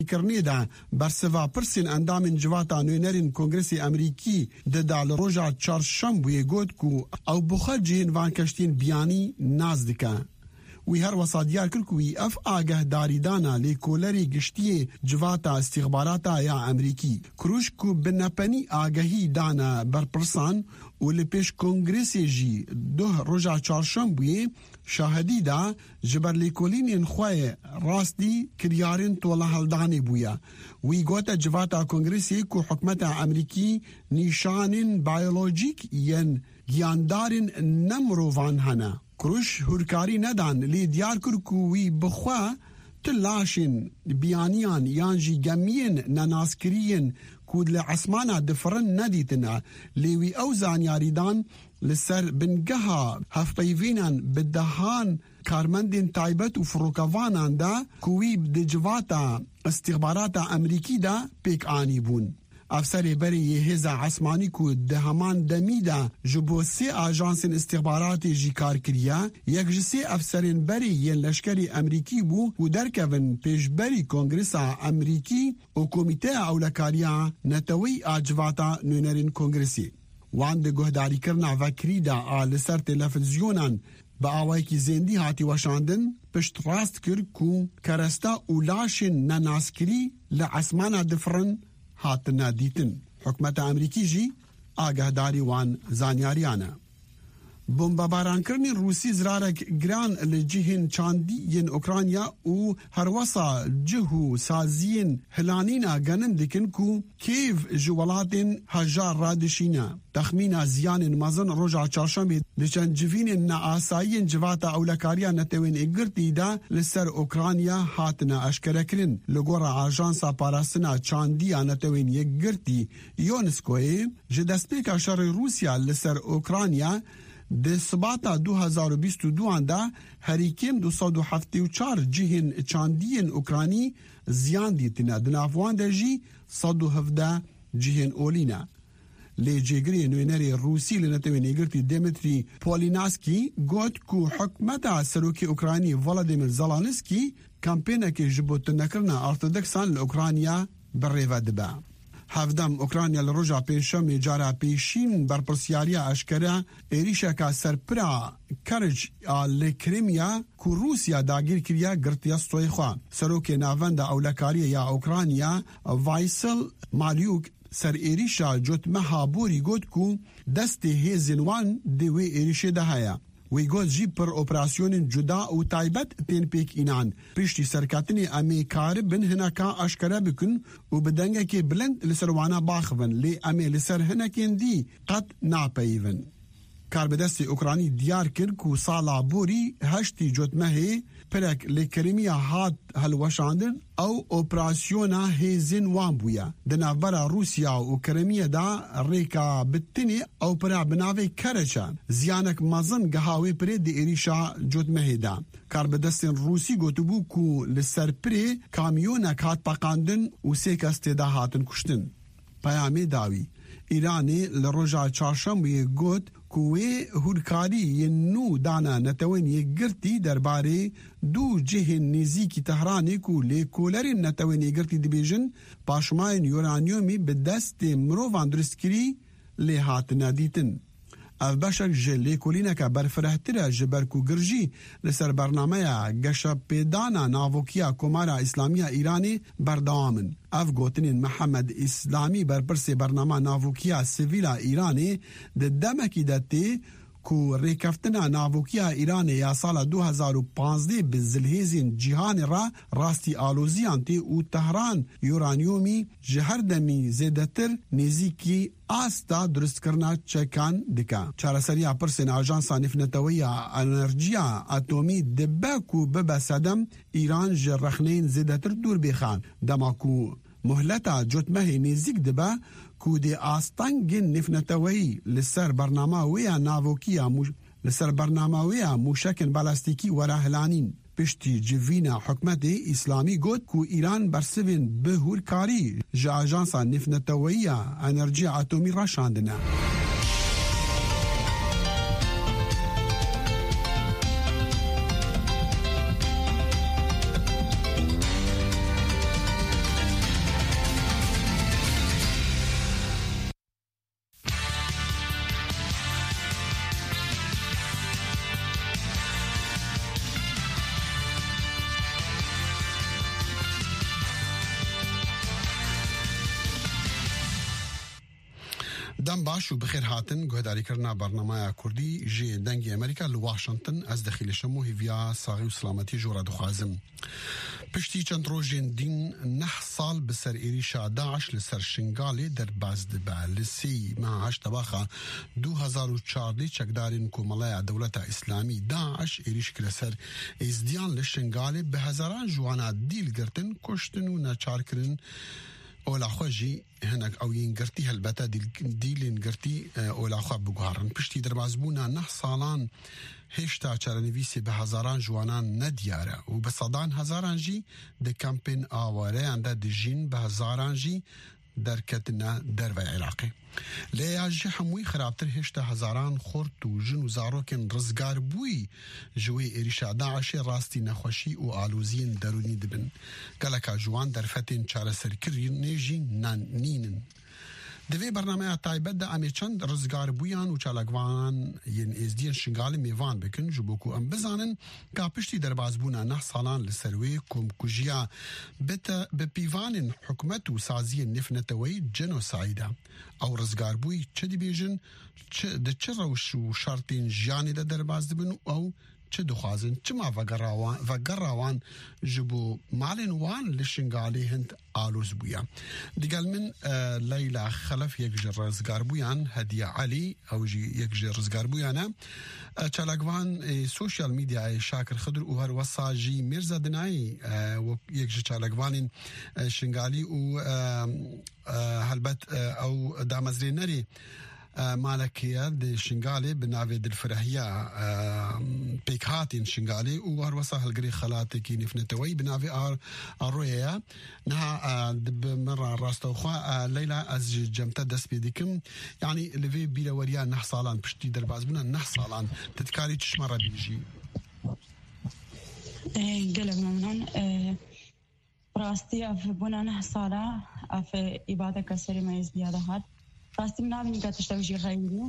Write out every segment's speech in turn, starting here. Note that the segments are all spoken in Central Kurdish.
کرنی دا برسوا پرسین اندام جواتا نوینرین کنگرسی امریکی دا لروجا چارشنبه گوت کو او بخار جین وان کشتین بیانی نازدکا. وی هر وسا دیار کرد که وی اف آگه داریدانا لیکولری گشتی جواتا استخباراتا یا امریکی کروش که بنپنی آگهی دانا برپرسان و لپیش کنگرسی جی ده روژا چارشنبه شاهدی دا جبر لیکولین خواه راستی کریارین تولا هلدانی بویا. وی گوتا جواتا کنگرسی که حکمت امریکی نیشانین بیولوژیک ین گیاندارین نمرووان هنه. کروش هرکاری ندان لی دیار کرکوی بخوا تلاشن بیانیان یانجی گمین نناسکرین کود لعسمانا دفرن ندیتنا لیوی او زانیاریدان لسر بنگها هفپیوینان بدهان کارمندین تایبت و فروکوانان دا کوی بدجواتا استخباراتا امریکی دا پیک آنی بون. افسر بری یهزا عثمانی کو دهمان دمیدا جبو سی آژانس استخباراتی جی کار کریا یک جسی افسرین بری ین لشکری امریکی بو و درکون پیش بری کنگرسا امریکی و کمیته اولکاریا نتوی آجواتا نونرین کنگرسی وان ده گهداری کرنا وکری دا آل سر تلفزیونان با آوائی کی زندی هاتی وشاندن پشت راست کر کو کرستا اولاشن نناسکری لعثمانا دفرن هاتنا دیتن. حکمت امریکی جی آگهداری وان زانیاریانه. بمباران کرنی روسی زرارک گران لجهن چاندی ین اوکرانیا و هر وصا جهو سازین هلانینا گنن دکن کو کیف جوالاتین هجار رادشینا. تخمین زیان مزن روژا چارشنبه لچن جوین نعاساین جواتا اولکاریا نتوین اگرتی دا لسر اوکرانیا هاتنا اشکرکرین لگورا آژانسا پاراستنا چاندیا نتوین یگرتی یونسکوی جدسپیکا شر روسیا لسر اوکرانیا ده سباتا 2022 دا هریکیم 274 جهن چاندین اوکرانی زیان دیتنا دنافوان دا جی 117 جهن اولینا. لی جگری نوینری روسی لنتوین ایگرتی دیمتری پولیناسکی گوت کو حکمتا سروکی اوکرانی ولادیمیر زلانسکی کمپینه که جبوت نکرنا ارتودکسان لأوکرانیا بریوه دبا. هفدم اوکرانیا لروجا پیشم جارا پیشین برپرسیاریا اشکره ایریشا که سرپرا کرج آل کریمیا کو روسیا داگیر کریا گرتیا ستوی خواه. سروک ناوند اولکاری یا اوکرانیا وایسل مالیوک سر ایریشا جوت مهابوری گود کو دست هیزنوان دوی ایریشه ده هیا. وی گوز جی پر اپراسیون جدا و تایبت تین پیک اینان پشتی سرکاتنی امی کار بن هنکا اشکره بکن و بدنگه که بلند لسروانا باخون لی امی لسر هنکین دی قد ناپیون. کار بدست اوکرانی دیار کر کو سالا بوری هشتی جوتمه پرک لکریمیا هات هلوشاندن او اپراسیونا هیزن وان بویا. دنابرا روسیا و کرمیه دا ریکا بتنی او پرا بناوی کرچان زیانک مزن گهاوی پره دی ایریشا جوتمه دا. کار بدستن روسی گوتبو کو لسر پره کامیونک هات پاقاندن و سیکست دا هاتن کشتن. پیامی داوی ایرانی لروجا چارشنبه گوت کوی هورکاری ینو دانا نتوین یگرتی درباره دو جهن نزیکی تهرانی کو لیکولری نتوین یگرتی دیبیجن پاشماین یورانیومی به دست مروان درستکری لی هات ندیتن. او بشک جه لیکولینه که برفرهتره جبرکو گرجی لسر برنامه گشب پیدانا ناوکیا کمارا اسلامی ایرانی بردامن. او گوتنین محمد اسلامی برپرس برنامه ناوکیا سویلا ایرانی ده دمکی دته کو ریکفتنا ناوکیا ایرانی یا سال 2015 به زلهیزین جهان را راستی آلوزیان تی و تهران یورانیومی جهر دمی زیدتر نزیکی آستا درست کرنا چکان دکا. چارسریا پرسن آژانسا نفنتویا انرژیا اتمی دباکو ببسدم ایران جرخنین زیدتر دور بخان دماکو مهلتا جوتمه نزیک دبا کودی آستانگ نفنتوی لسر برنامه ویا ناوکیا لسر برنامه ویا موشکن بالاستیکی وراهلانین پشتی جوینا حکمت اسلامی گوت کو ایران برسوین به هورکاری جا آژانسا نفنتویا انرژی اتمی را شاندنه. دم باش و بخیر هاتن گهداری کرنا برنامه کردی جی دنگی امریکا لواشنطن از دخیل شمو هیویا ساغی و سلامتی جورا دخوازم پشتی چند روژین دین 9 سال بسر ایریشا داعش لسر شنگالی در بازد با لسی ماهاش تباخا 2014 چکدارین کومالای دولت اسلامی داعش ایریش کلسر ازدیان لشنگالی به هزاران جوانا دیل گرتن کشتن و ناچار کرن اولا خوجي هناك او ينقرتي هالبتا ديل ينقرتي اولا خو بغارن پشتي دربازبونا 9 سالان هشتا چرنويسي به هزاران جوانان ندياره و بصدان هزاران جي د کمپین آواره انده دجين به هزاران جي درکتنا در و عراقی لیاجی هموی خرابتر هشتا هزاران خورد و جن و زاروکن رزگار بوی جوی ایریشا داعش راستی نخوشی و آلوزین درونی دبن گلکا جوان در فتین چار سرکری نیجی نینن دوی برنامه تایبت دا امی چند رزگار بویان و چالگوان ین ازدین شنگالی میوان بکن جبوکو ام بزانن که پشتی در بازبونا 9 سالان لسروی کم کجیا بپیوان حکمت و سازی نفنتوی جنوسایده او رزگار بوی چه دی بیجن ده چه روش و شرطین جانی ده در باز دبن او چه دخوازن چه ما وگراوان جبو مالین وان لشنگالی هند آلوز بویا دیگل من لیلا خلف یک جر رزگار بویان هدیه علی او یک جر رزگار بویانا چالگوان سوشیال میدیا شاکر خضر و هر وصاجی مرزا دنایی و یک جر چالگوان شنگالی و هلبت او دامزری نری مالكية دي شنغالي بناوي دي الفرحية بيكهاتين شنغالي وهروسا هالقري خلاتي كي نفنتوي بناوي الرؤية نها بمرة راستوخوا ليلى از جمتا دس بيديكم يعني لفي بيلا وريان نحصالان بشتي دربازبنا نحصالان تتكاري تشمرة بيجي قلب ممنون راستي أفبونا نحصالة أف إبادة كسري ما يزبيادة هاد راستي منابني قاعد تشتغل غيري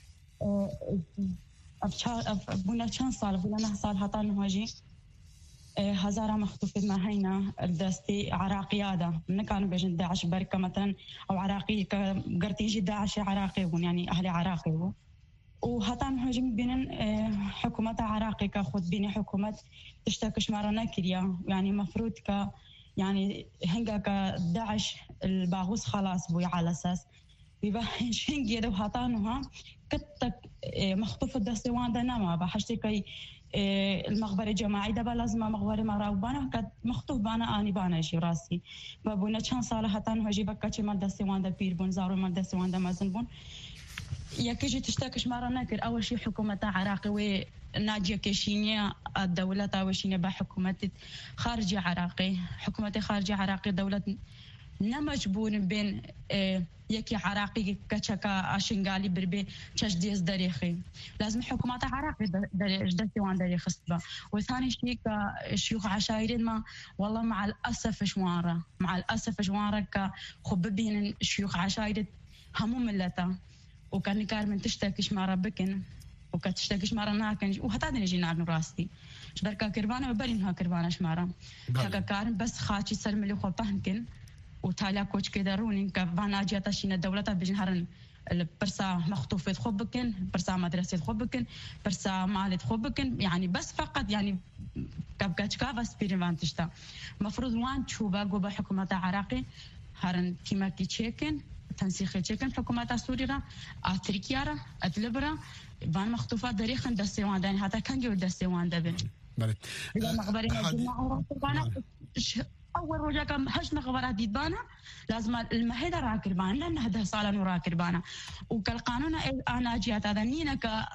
بونا كان صار بونا صار هطان هاجي هزارة مخطوفة ما هينا الدستي عراقيادة من كانوا بيجن داعش بركة مثلا أو عراقي قرتيجي داعش عراقي يعني أهل عراقي وهطان هاجي بين حكومة عراقي كاخد بين حكومة تشتكش مرنا كريا يعني مفروض يعني هنگا كداعش الباغوس خلاص بوي على أساس بيبقى شنجي ده هطانها كتك مخطوف الدستوان ده نما بحشتي كي المخبر الجماعي ده لازم مخبر مراوبانا كت مخطوف بانا اني بانا شي راسي بابونا كان صالح هطانها جيبك كتش مال دستوان ده بير بون زارو مال دستوان ده مازن بون يا كيجي تشتكش مرة ناكر اول شيء حكومة عراقي وناجية كيشينيا الدولة وشينيا بحكومة خارجي عراقي حكومة خارجي عراقي دولة نمجبون بين يكي عراقي كتشكا شنغالي بربي تشديز دريخي لازم حكومات عراقي دستوان دريخ استبا وثاني شيء كشيوخ عشائرين ما والله مع الأسف جوارة كخببين شيوخ عشائر همو ملتا وكان كار من تشتكش مرة بكن وكتشتكش مرة ناكن وحتى نجي نعرف راستي شبركا كربانة وبرينها كربانة شمارة هكا كارن بس خاتشي سلملي خو بهنكن وتالي كوتش كيدارونين كفانا جاتا شينا الدولة بجنهرن برسا مخطوفة خوبكن برسا مدرسة خوبكن برسا مالت خوبكن يعني بس فقط يعني كابكاتشكا بس بيرفان تشتا مفروض وان تشوبا قوبا حكومة عراقي هرن كيماكي تشيكن تنسيخي تشيكن حكومة سوريا تركيا اتلبرا فان مخطوفات دريخن دستيوان داني حتى كان جو دستيوان دبن إذا مخبرين الجماعة أول رجع كم هش مخبرات ديبانا لازم المهدة راكربانا لأن هذا صالة راكربانا وكالقانون أنا جيت هذا نينا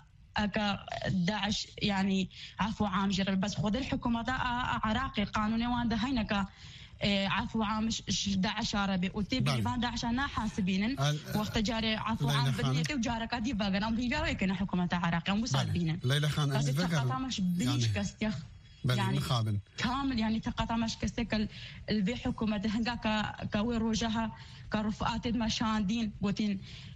داعش يعني عفو عام جرب بس خذ الحكومة عراقي قانوني وان هينك عفو عام داعش عربي وتبي فان داعش أنا حاسبين وقت جاري عفو عام بنيتي وجارك دي باغنا وبيجا ويكنا حكومة عراقي ومسالبين ليلى خان بس تقطع مش بنيش كستيخ يعني مخابن كامل يعني تقطع مش كستك البي حكومة هنگا كوي روجها كرفقات مشاندين قوتين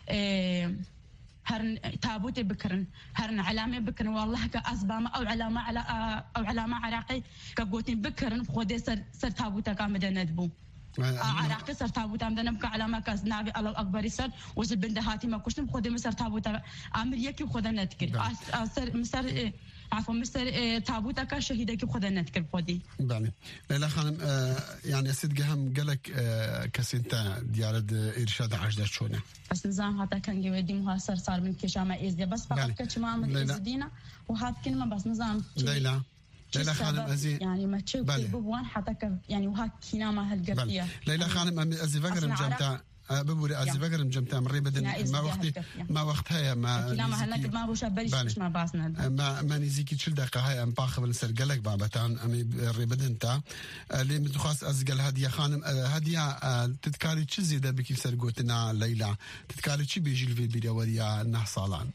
هرن تابوت بكرن هرن علامة بكرن والله كأسبام أو علامة عراقي كقوتين بكرن خودي سر تابوتا كامل ندبو عراقي سر تابوت ام دنم كعلامه كاس نابي الله اكبر سر وزل بندهاتي ما كشتم خدي مسر تابوت عامل يكي خدنا نذكر مسر عفوا مستر تابوتك شهيدك خذ نذكر بودي بله ليلى خانم يعني اسد قهم قالك كسنتا ديال ارشاد عجده شونه بس نظام هذا كان جودي مهاصر صار من كشامه ازدي بس فقط كشمام ازدينا وهذا كلمه بس نظام ليلى خانم ازي يعني ما تشوف بوان حتى يعني وهاك كينا ما هالقضيه ليلى خانم ازي فكر مجمتا ببوري ازي فكر مجمتا مري بدن ما وقتها ما هناك ما بوش بريش ما باسنا ما نزيكي تشل دقه هاي ام باخذ نسرقلك بابتان امي ري بدنتا اللي متخاص ازقل هديه خانم هديه تذكاري تشزي ده بكي سرقوتنا ليلى تذكاري تشي بيجي في بيدوريا نحصالان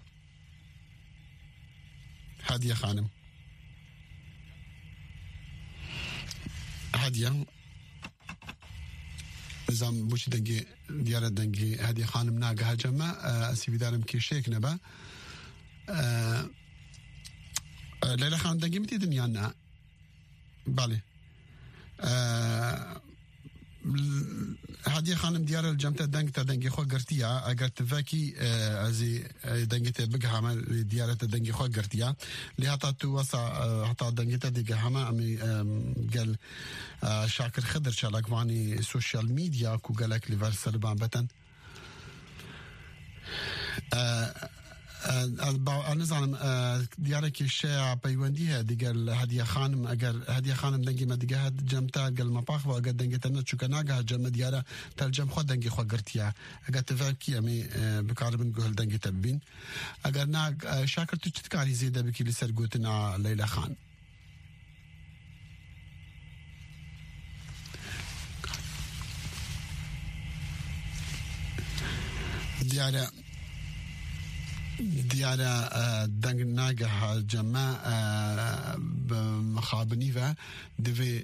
هديه خانم هديه نظام بوش دنجي ديار دنجي هدي خانم ناقة هجمة اسي بدارم كيشيك نبا ليلى خانم دنجي متي دنيانا بالي هدي خانم ديار الجمتة دنجي خو قرتيا اقرت فاكي ازي دنجي تبقى عمل ديارة دنجي خو قرتيا اللي هطا توسع هطا دنجي تدقى هما امي قال شاكر خضر شالك واني سوشيال ميديا كو قالك لفار سربان بتن نظام ديارك الشيع بيونديها دقال هدية خانم اگر هدية خانم دنجي ما دقاها جمتا قال ما باخ واقد دنجي تنت شو كناقها جم ديارة ترجم خود دنجي خو قرتيا اگر تفاكي امي بقارب نقول دنجي تبين اگر ناق شاكر تشتكاري زيادة بكي لسرقوتنا ليلى خان ديارة دنگ ناقة جماع مخابنيفة دفي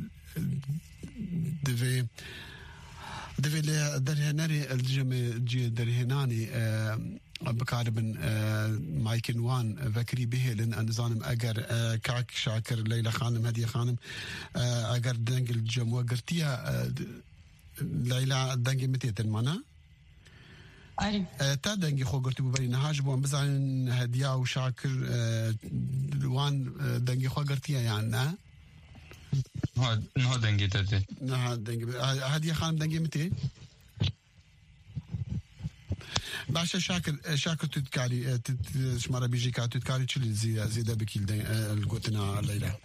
درهناري الجمع جي درهناني بقاربن مايكن وان فكري به لان نظام اگر كاك شاكر ليلى خانم هدية خانم اگر دنگ الجمع قرتيا ليلى دنگ متيتن مانا تا دنگی خو گرتی ببری نهاج بوم بزن هدیه و شاکر وان دنگی خو گرتیه یعنی نه دنگی تده نه دنگی هدیه خانم دنگی متی باشه شاكر تذكاري شمارة بيجي كا تذكاري تشيل زيادة بكيل القوتنا الليلة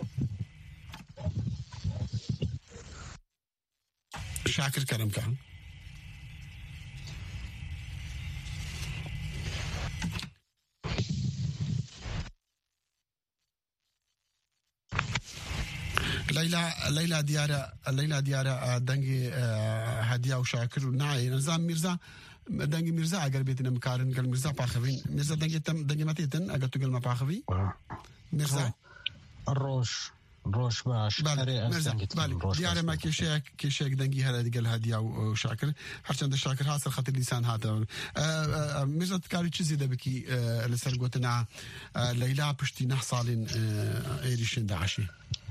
شاكر كرم كان ليلى ديارة دنجي هدية وشاكر وناعي نظام ميرزا دنجي ميرزا اگر بيتنا مكارن قال ميرزا باخفين ميرزا دنجي ماتيتن اگر تقول ما باخفي ميرزا روش باش ميرزا ديارة ما كيشيك دنجي هلا قال هدية وشاكر حرشان الشاكر حاصل خاطر لسان هذا ميرزا تكاري تشزي ده بكي لسرقوتنا ليلى بشتي نحصالين ايريشن داعشي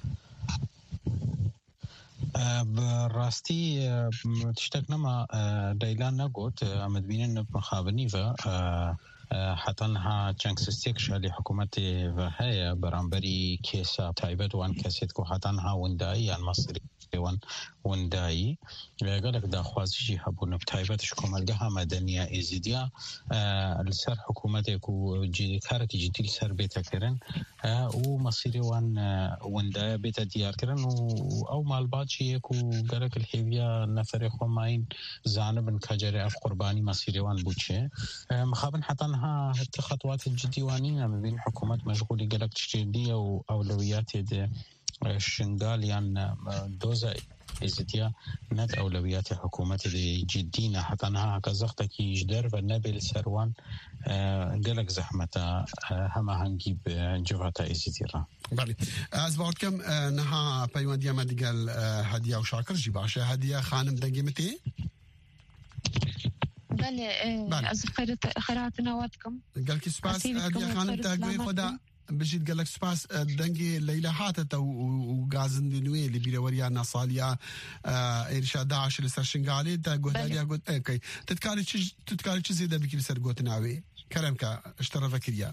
براستي تشتكنا مع ديلان نقول مدبينين بمخابني حتى انها تشانكسستيكش اللي حكومتي فهي برامبري كيسا تايبت وان كاسيتكو حتى انها ونداي المصري ونداي قالك دا خوازي حبون بتايبت شكومة لقاها مدنية إزيديا لسر حكومتك وجي كارتي جديد لسر بيتا كرن ومصيري ونداي بيتا ديار كرن أو مالباتشي يكو قالك الحيوية نفري خماين زانب كجري أف قرباني مصيري وان بوتشي مخابن حتى انها الخطوات الجديوانية ما بين حكومة مشغولي قالك تشتيدية وأولويات الشنغاليان دوزا إزديا ند أولويات الحكومة دي جدينا حتى أنها كزختك يجدر والنبيل سروان قالك زحمة هما هنجيب جوهتا إزديرا بالي أزبعت كم نها بيوانديا ما دي قال هدية وشاكر جيباشا هدية خانم دنجي متي بله از خیراتنا واتكم قال كي سباس هدية خانم تاقوي خدا بجيت قال لك سباس دنجي ليلى حاتت وغازن نوي اللي بيروريا نصاليا إرشاد داعش لسرشنغالي تا قهداليا قلت اوكي تتكاري شي زيدا بكي لسر قوت ناوي كلامك اشترى فكريا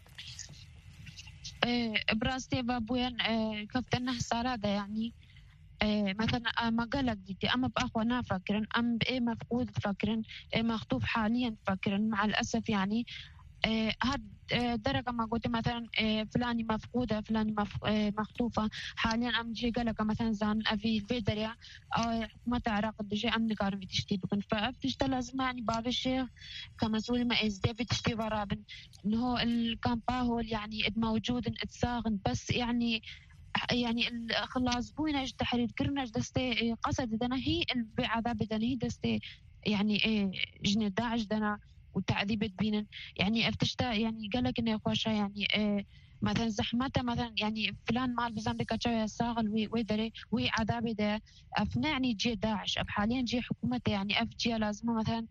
براستي بابوين كفتنا سارادة يعني مثلا ما قالك ديتي أما بأخوانا فاكرن أم بإيه مفقود فاكرن مخطوف حاليا فاكرن مع الأسف يعني هاد درجة ما قلت مثلا فلاني مفقودة فلاني مخطوفة حاليا أم جي قالك مثلا زان أفي الفيدريا أو حكومة العراق الدجي أم نقارن في تشتي بكن فأفتشتا لازم يعني باب الشيخ كمسؤول ما إزدي في تشتي برابن إنه الكامبا هو يعني موجود اتساغن بس يعني خلاص بوينا تحرير كرناج دستي قصد دنا هي بعذاب دنا هي دستي يعني جن داعش دنا وتعذيب بينن يعني افتشتا يعني قالك انه خوشا يعني مثلا زحمته مثلا يعني فلان مال بزنبك تشوي ساغل ويدري وي عذاب ده افنا يعني جي داعش حاليا جي حكومته يعني جي لازمه مثلا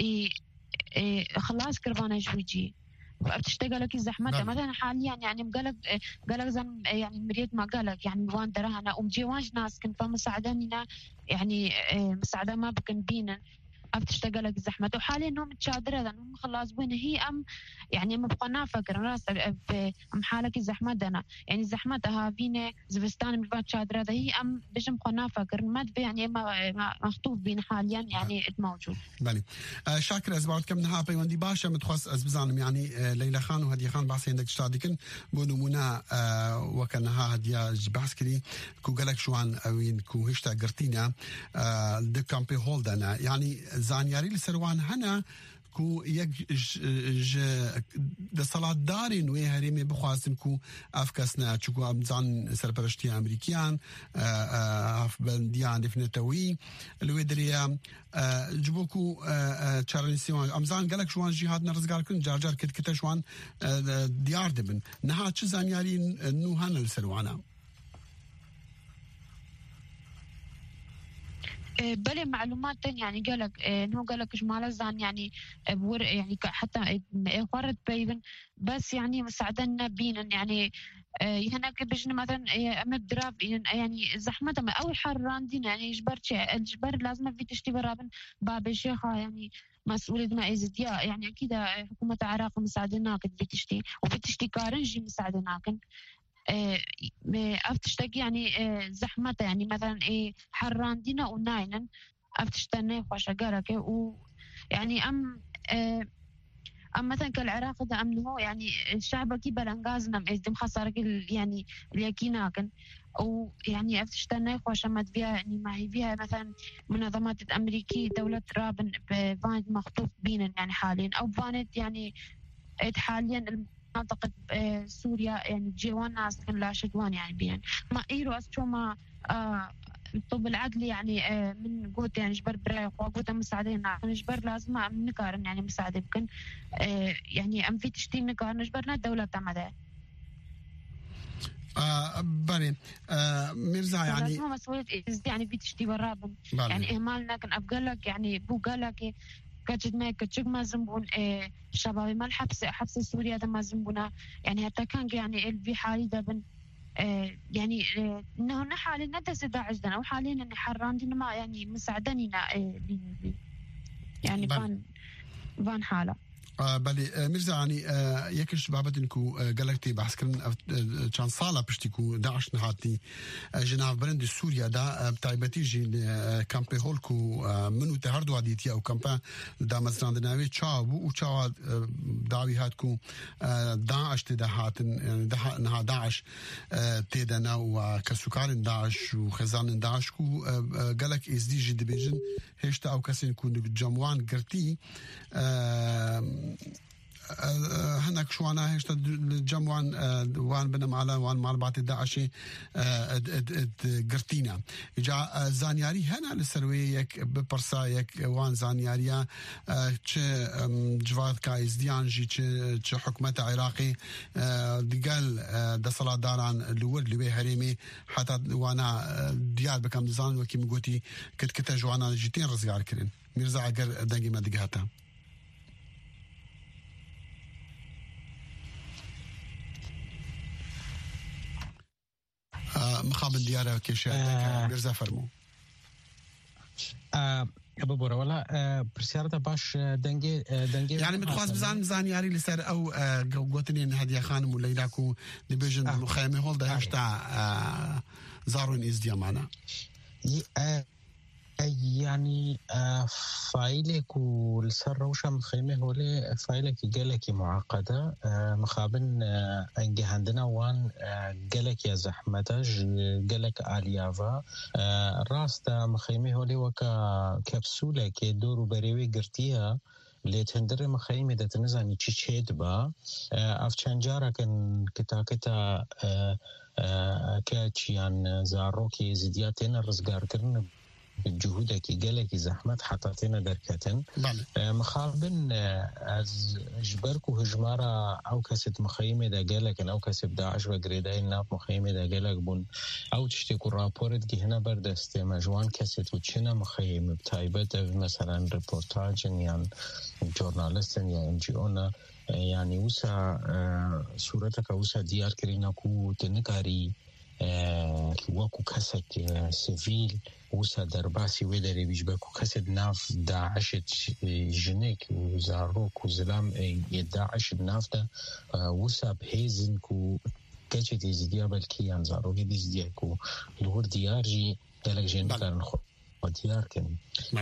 خلاص كربانه جوجي بتشتغل لك زحمته مثلا حاليا يعني قالك زم يعني مريت ما قالك يعني وان درهنا ومجيواج ناس كن فمساعدنينا يعني مساعده ما بكن بينا بتشتغل لك زحمته وحاليا انهم تشادر هذا انهم خلاص بين هي ام يعني ما بقنا فكر راس ام حالك زحمتنا يعني زحمتها فينا زبستان من تشادر هذا هي ام بيش بقنا فكر ما يعني ما مخطوف بين حاليا يعني موجود بله شاكر ازبارت كم نها بيوندي باشا متخصص ازبزانم يعني ليلى خان وهدي خان بحث عندك تشادكن بونمونا وكانها هدي بحث كلي كو قالك شوان اوين كو هشتا قرتينا د كامبي هولدنا يعني زانياري لسروان هنا كو يك د صلاة دارين وي هريمي بخواسم كو افكاسنا چكو امزان سرپرشتي امريكيان اف بنديان دفنتوي الويدريا جبوكو تشارنسيون امزان قالك شوان جهاد نرزقال كن جارجار كت شوان ديار دبن نها چ زانياري نو هنا لسروانا بلي معلومات يعني قالك انه قالك جمال زان يعني بور يعني حتى قررت بيبن بس يعني مساعدنا بينا يعني هناك بجن مثلا مدراب يعني زحمه او حران دين يعني اجبر لازم في تشتي برابن باب الشيخ يعني مسؤولية ما ازديا يعني اكيد حكومه العراق مساعدناك في تشتي وفي تشتي كارنجي مساعدناك افتشتاق يعني زحمته يعني مثلا حران دينا وناينا افتشتني خوش قالك ويعني ام مثلا كالعراق ده امنه يعني الشعب كي بلنغازنا ازدم خسارك يعني اليكيناكن ويعني افتشتني خوش مد فيها يعني ما هي فيها مثلا منظمات الامريكيه دوله رابن بفاند مخطوف بينا يعني حاليا او فاند يعني حاليا منطقة سوريا يعني جيوان ناس كان لا شدوان يعني بين ما إيرو أسشو ما طب العقل يعني من قوت يعني جبر براي قوت مساعدين جبر لازم نقارن يعني مساعدة يمكن يعني أم في تشتي نقارن جبرنا الدولة تمدا بني ميرزا يعني لازم مسؤولية يعني في تشتي برابن يعني إهمالنا كان أبقلك يعني بو قالك كجد ما كتشق ما زنبون شبابي ما حبس سوريا ده ما زنبونا يعني حتى كان يعني في حالي ده بن يعني انه نحالي ندس داعش دنا وحاليا اني حران دنا ما يعني مساعدنينا يعني فان حاله بله ميرزا يعني يكش بابتنكو قالكتي بحث كرن كان صالة بشتكو داعش نهاتي جناف برند سوريا دا بتايبتي جين كامبي هولكو منو تهردو عديتي او كامبا دا مزران دناوي تشاو وتشاو داوي هاتكو داعش تدا هاتن نها داعش تدنا وكسكارن داعش وخزان داعش كو قالك از دي جي ديفيجن هشتا او كسين كو جموان قرتي هناك شو أنا هشت الجموان وان بنم على وان مع بعض الداعشي قرتينا جاء زانياري هنا للسرويك ببرسايك وان زانياريا تش جواد كايز ديانجي تش حكومة عراقي قال دا صلاة داران الورد لبي هريمي حتى وانا ديار بكم زان وكي مقوتي كتا جوانا جيتين رزقار كرين ميرزا عقر دنجي ما دقهاتا مقابل ديارة كيشا بيرزا فرمو ببورا ولا برسيارة باش دنجي يعني متخواص بزان ياري لسر أو قوتنين هدية خانم وليلاكو لبيجن مخيمة هول ده هشتا زارون إزديا معنا يعني فايلك والسر روشة مخيمة هولي فايلك جالك معقدة مخابن انجي عندنا وان جالك يا زحمة جالك آليافا راستا مخيمة هولي وكا كبسولة كي دورو بريوي قرتيها اللي تندر مخيمة دا تنزاني تشيد با افچان جارا كن كتا كاتشيان زاروكي زيدياتين الرزقار كرن جهودك جالك زحمت حطاتنا دركتن مخابن از جبركو هجمارة او كسد مخيمة دا جالك او كسب داعش وقريداي الناف مخيمة دا جالك بون او تشتكو رابورت جي هنا بردست مجوان كسد وچنا مخيمة بتايبت مثلا ريبورتاج يعني جورنالستن يا NGO يعني وسا صورتك وسا ديار كريناكو تنكاري وكو كسك سيفيل وسا درباسي ودري بيجبكو كسد ناف داعش جنيك وزاروك وزلام يداعش النافتا وسا بهيزن كو كاچه ديزديا بلكي زاروك ديزديا كو دور ديار جي دلك جين كارن خو ديار كن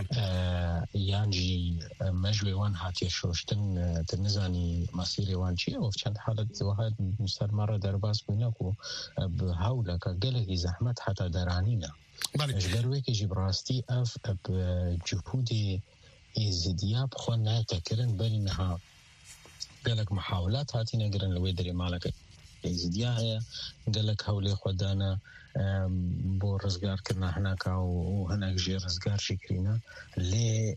يانجي مجوي وان هاتي شوشتن تنزاني مصيري وان شي او چند حالت واحد مستر مره درباس بينكو بهاولا كجلك زحمت حتى درانينا اجبروي كي جبراستي اف بجهود ازدياب خونا تكرن بينها قالك محاولات هاتي نقرن لويدري مالك ازديا هي قالك هولي خدانا بو رزقار كنا هناك وهناك جي رزقار شكرينا لي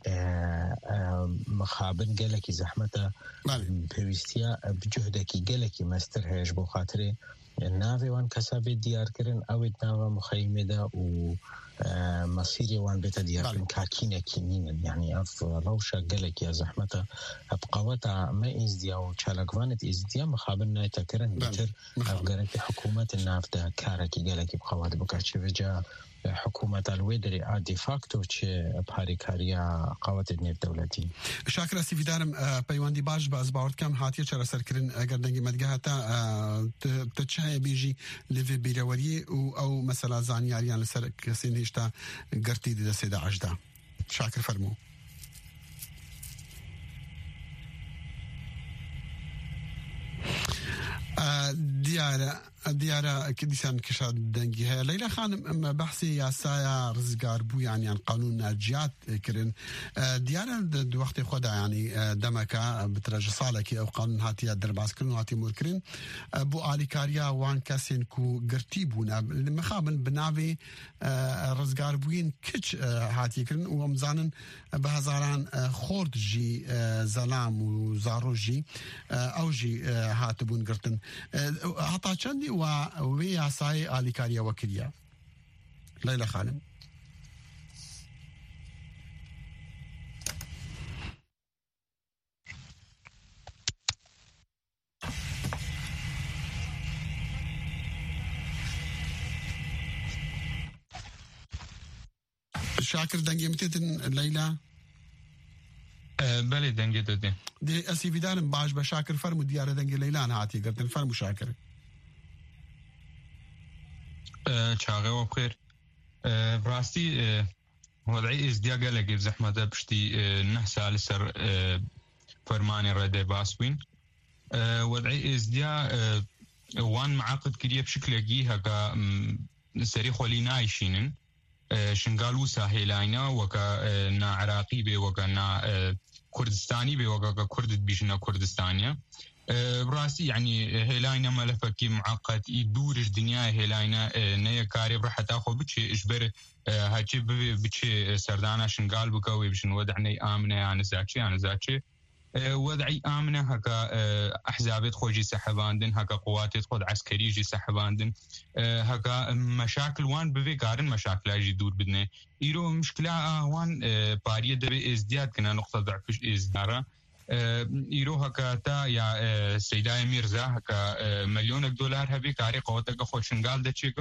مخابن قالك زحمته بويستيا بجهدك قالك ماستر هيش بو خاطري النافي وان كسابي ديار كرن او نافا مخيمة دا و مصيري وان بيتا ديار كرن كاكينا كينين يعني اف روشا قالك يا زحمته بقوتا ما ازديا وشالقوانت ازديا مخابن نايتا كرن بيتر اف قالك حكومة الناف دا كاركي قالك بقوات بكاتش فيجا حكومة الويدري دي فاكتو بهاري كاريا قوات النيف دولتي شاكرا سيفي دارم بيواندي باش بأزباورت كام هاتية شارع سركرين قردنجي مدقاتا تتشاهي بيجي لفي بيروري او مثلا زانياريان لسر كسين هشتا قرتي دي سيدا عجدا شاكر فرمو ديارة كديسان كشاد دنجيها ليلى خانم بحثي يا سايا رزقار بو يعني عن قانون ناجيات كرن ديارة وقت خدا يعني دمكا بترجي صالكي او قانون هاتي درباس كرن وهاتي موركرن بو آلي كاريا وان كاسين كو قرتيبونا مخابن بناوي رزقار بوين كتش هاتي كرن ومزانن بهزاران خورد جي زلام وزارو جي او جي هاتبون قرتن هطا چندی و وی اسای آلیکاریا وکریا لیلا خانم شاكر دنگی متتن لیلا بله دنگی دادیم دی اسی ویدارم باش به شاكر فرمو دیار دنگی لیلا هاتی گردن فرمو شاكر چاغه و بخير براستی وضعي ازديا قالك زحمة بشتي نحسا لسر فرماني رده باسوين وضعي ازديا وان معاقد كريه بشكل جيها كا سري خولي نايشينن شنقالو ساهيلاينا وكا نا عراقي بي وكا نا كردستاني بي وكا كرد بيشنا كردستانيا براسي يعني هيلاينا ملفكي معقد يدورش دنيا هيلاينا نيا كاري برح تاخذ بتشي اجبر هاتشي بتشي سردانا شنقال بكوي بشن ودعني امنه انا زاكشي وضعي امنه هكا احزابات خوجي سحباندن هكا قوات خود عسكري جي سحباندن هكا مشاكل وان بفي قارن مشاكل اجي دور بدنا يرو مشكله وان باريه دبي ازدياد كنا نقطه ضعف ازداره ایرو هکا تا یا سیدای میرزا هکا $1,000,000 هبی کاری قوتک خوشنگال دچیگو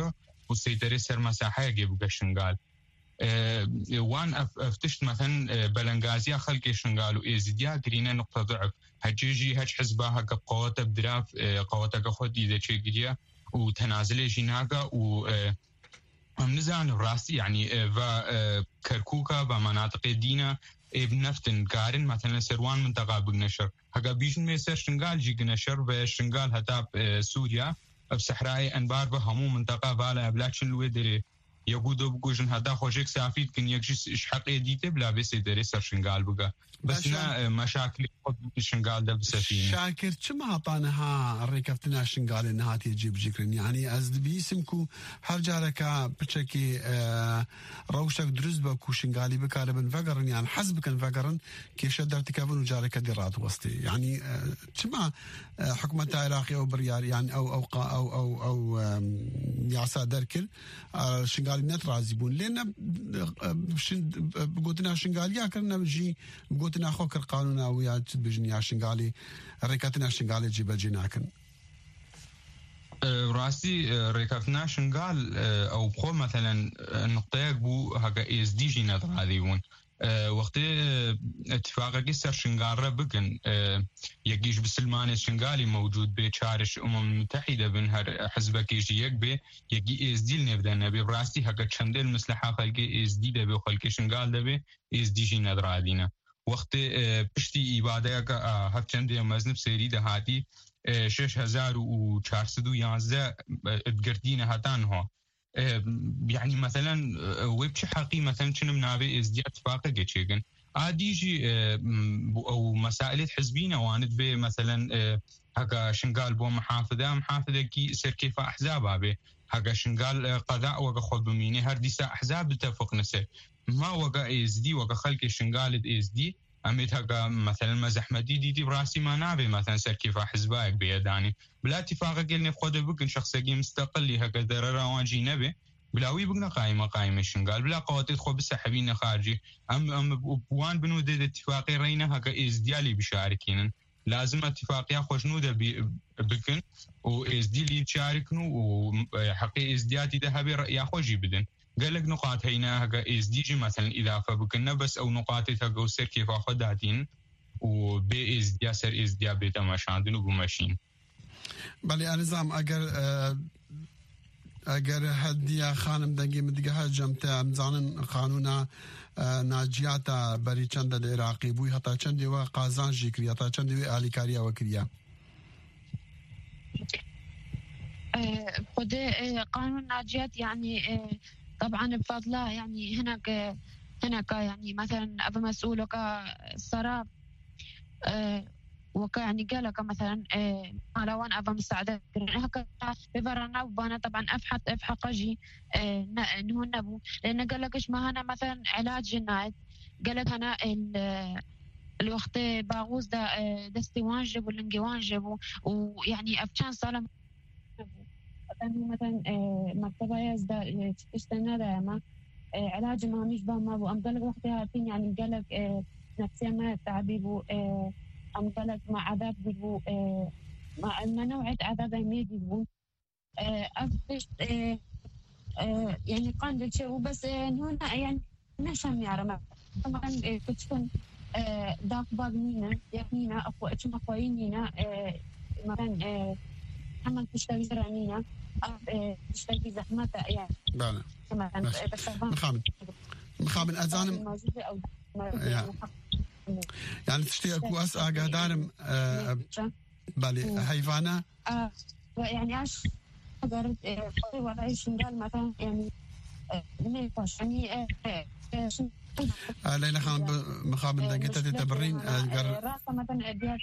والسيطرة سر مساحة يجيب شنغال وان افتشت مثلا بلنغازيا خلق شنغال وإزديا قرينا نقطة ضعف هجيجي هج حزبها قوات بدراف قوات خود إذا شيء قريا وتنازل جيناغا و نزان راسي يعني و كركوكا ومناطق دينا بنفتن قارن مثلا سروان منطقة بنشر هجا بيجن ميسر شنغال جي نشر وشنغال هتاب سوريا بصحراء أنبار بهمو منطقة بالا أبلاكشن الويدري يقودوا بقوجن هذا خوشك سافيد كن يكشش إيش حق يديته بلا بس يدري سر شنغال بقى بس نا مشاكل شنغال ده بسفينة شاكر كم عطانها الركبتنا شنغال إنها تجيب ذكرن يعني أزد بيسمكو هرجارك بتشكي روشك درز بكو شنغالي بكاربن فقرن يعني حسب كان فقرن كيش قدرت تكفن وجارك درات وسطي يعني كم حكومة العراق أو بريار يعني أو يعصى دركل شنغالي نترازبون لأن بقولنا شنغاليا كنا بجي بقولنا خوك القانون أو يا بجني شنغالي ركعتنا شنغالي جيب جناكن راسي ركعتنا شنغال أو بخو مثلا النقطة بو هكا إس دي جي نترازبون وقت اتفاق قصر شنغال بقن يجيش بسلمان الشنغالي موجود بشارش المتحدة بنهر حزب كيجي يكبي يجي إس دي النبدا نبي براسي هكا تشندل مسلحة خلقي إس دي دبي وخلقي شنغال دبي إس دي جي ندرادينا وقت بشتي إبادة هفچندي مزنب سيري دهاتي 6411 اتقردين هاتان هو يعني مثلا ويبش حقي مثلا شنو منابي ازدياد اتفاقه جيتشيغن عاديجي او مسائل حزبينا واند به مثلا هكا شنغال بو محافظه كي سر كيف احزابها به هكا شنغال قضاء وقا خود بميني هرديسا احزاب اتفق نسه ما وقا ازدي وقا خلق شنغال ازدي أميت هكا مثلا مزحمدي دي براسي ما نابي مثلا سر كيف حزباك بيداني بلا اتفاق قلني بخود بقن شخصي مستقل هكا درر واجي نبي بلاوي بقنا قائمة شنغال بلا قواتي خو بسحبين خارجي أم بوان بنود اتفاقي رينا هكا ازديالي بشاركين لازم اتفاقيا خوشنودة بقن و ازديالي بشاركنو وحقي ازدياتي دهبي رأيا خوشي بدن قال لك نقاط هنا هكا اس دي جي مثلا اضافه بكنا بس او نقاط هكا وسر كيف اخذاتين وبي اس دي سر اس دي بيتا ماشاندن وبماشين بله نظام اگر هدیه خانم دنگی مدیگه جمتا مزانن قانونا ناجیاتا بری چند العراقی بوی حتی چندی و قازان جیکری حتی چندی و اهلیکاریا و کریا خد قانون ناجيات يعني طبعا بفضله يعني هناك يعني مثلا أبا مسؤول كالصراب وكا يعني قالك مثلا لوان أبا مساعدة هكا بفرنا وبانا طبعا أفحق أجي نهو النبو لأن قالك إيش ما هنا مثلا علاج جنايت قالك هنا الوقت باغوز دستي وانجب واللنجي وانجب ويعني أفشان صالة مثلا مكتبة يزدا تشتنا دائما علاج ما مش بما بو أم قالك وقتها هاتين يعني قالك نفسيا ما تعبيبو أم قالك ما عذاب بيبو ما نوعية عذاب ميدي بو أفتش يعني قاندل شيء وبس هنا يعني نشم يعرف طبعا كتكون داك باغنينا يقنينا أخو أخوينينا مثلا حمل تشتغل زرعنينا تشتغل زحمة يعني بله مخابن أذانم يعني تشتغل كواس أقدارم بله حيفانا يعني عاش قدرت وضعي شنقال مثلا يعني نيقاش يعني ليلى خان مخابن دقيقة تتبرين راسا مثلا أديات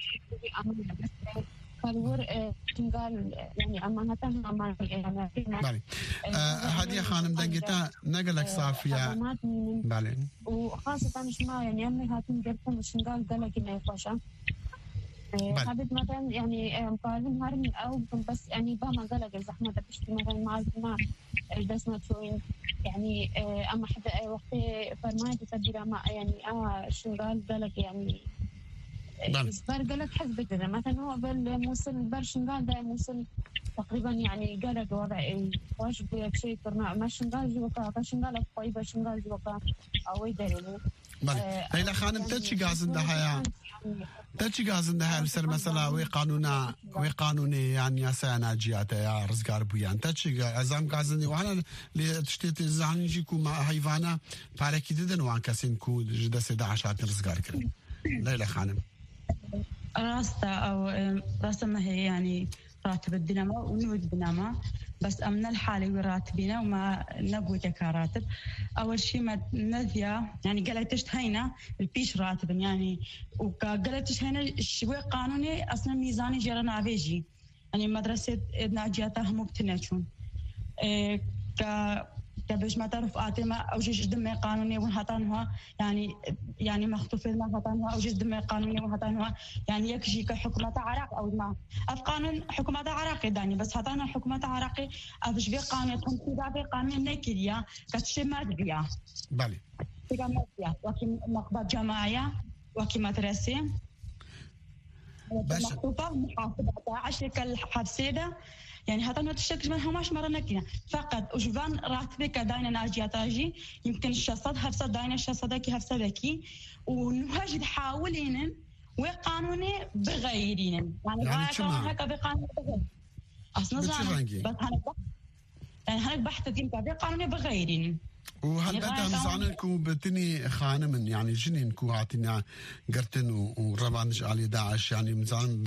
كالور شنقال يعني أمانة بالي هذه خانم دقيقة نقلك صافية بالي وخاصة مش ما يعني أمي هاتين جرتهم شنقال قالك إنه يقاشا حابب مثلا يعني مقارن هارم أو بس يعني بما قالك الزحمة بشتي مثلا ما البس ما تشوين يعني أما حدا وقت فرماية تدير ما يعني شنقال قالك يعني إصبار قالك حزب كذا مثلا هو بالموصل برشنقال ده موصل تقريبا يعني قلق وضعي واش بيك شيء كرنا ما شنغاجي وكا كشنغاله طيبه شنغاجي وكا او يدري ليلى خانم تشي غازن دهايا تشي غازن دهايا السر مثلا وي قانوني يعني يا سناجيات يا رزقار بويان تشي ازام غازن وانا اللي تشتيت زانجيكو مع حيوانه بالك ددن وان كاسين كو جدا 11 رزقار كري ليلى خانم راستا او راستا ما هي يعني راتب الدينامو ونود بنامه بس أمن الحالي وراتبينا وما نبوي كراتب أول شيء ما نذيا يعني قالتش هينا البيش راتب يعني وقالتش هينا شوي قانوني أصلا ميزاني جرنا عبيجي يعني مدرسة ناجياتها مو بتنشون كبش ما تعرف آتما أو جيش دم قانوني وهاتانها يعني مخطوف ما هاتانها أو جيش دم قانوني وهاتانها يعني يكشي كحكومة عراق أو ما أفقانون حكومة عراقي داني بس هاتانها حكومة عراقي أفش بي قانون تنسيدا بي قانون نكريا كتشي مادبيا بالي تيجا مادبيا وكي مقبض جماعية وكي مدرسة مخطوفة محاسبة 10 كالحبسيدة يعني هذا ما تشكل من هماش مرة نكينا فقط وشوفان راتبك داينا ناجياتاجي يمكن الشصد هفصد داينا الشصدكي هفصدكي ونهاجد حاولين وقانوني بغيرين يعني هكا بقانوني بغير أصلا بس هنك بحث دين بقانوني بغيرين وهل بدأ مزعنكم بتني خانم يعني جنينكم عاتنا قرتن وربانج على داعش يعني مزعن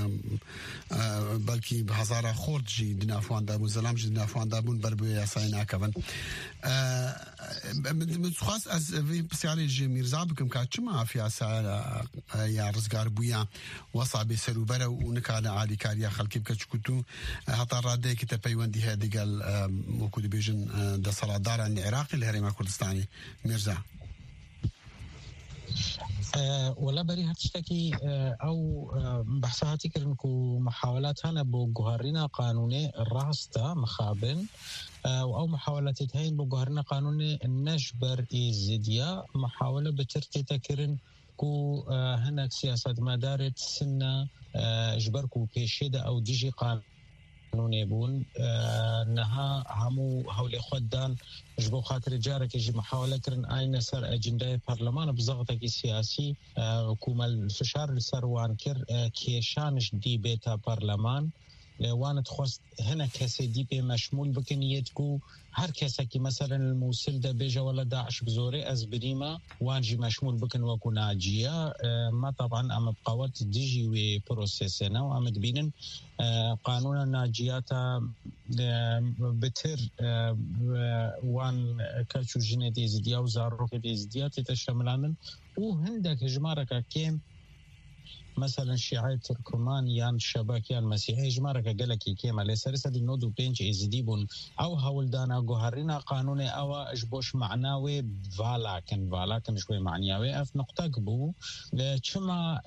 بلكي بهزارة خورجي دنافوان دابون زلامج دنافوان دابون بربويا ساينا كفن من خاص از في بسياري جي ميرزا بكم كاتشما في اسا يا رزقار بويا وصعب سروبرا ونكال عالي كاريا خلكي بكتشكتو هطا رادي كتا بيوندي هادي قال موكود بيجن دا صلاة دار العراق الهرم الكردستاني ميرزا ولا بري هتشتكي او بحثها تكرنكو محاولات هنا بوغهرنا قانوني الراستا مخابن او محاولات تهين بوغهرنا قانوني النجبر ازديا محاوله بترتي تكرن كو هناك سياسه مدارة سنه اجبركو بيشيدا او ديجي قانوني بون نها همو هولي خدان جبو خاطر جارك يجي محاولة كرن اين سر اجنده برلمان بزغطك سياسي كوما الفشار لسر وان كر كيشانش دي بيتا برلمان وانا تخوست هنا كسي دي بي مشمول بكنيتكو هر كسا كي مثلا الموصل ده بيجا ولا داعش بزوري از بريما وانجي مشمول بكن وكو ناجية ما طبعا اما بقوات ديجي وي بروسيسنا واما دبينن قانون الناجيات بتر وان كاتشو جيني دي زديا وزاروك دي زديا تتشملانن وهندك جمارك كيم مثلا شيعي تركمان يان شباك يان مسيحي جمارك قالك كيما لسرسة دي نودو بينج ازديبون او هولدانا جوهرنا قانوني او اجبوش معناوي فالاكن شوي معناوي اف نقطة قبو لكما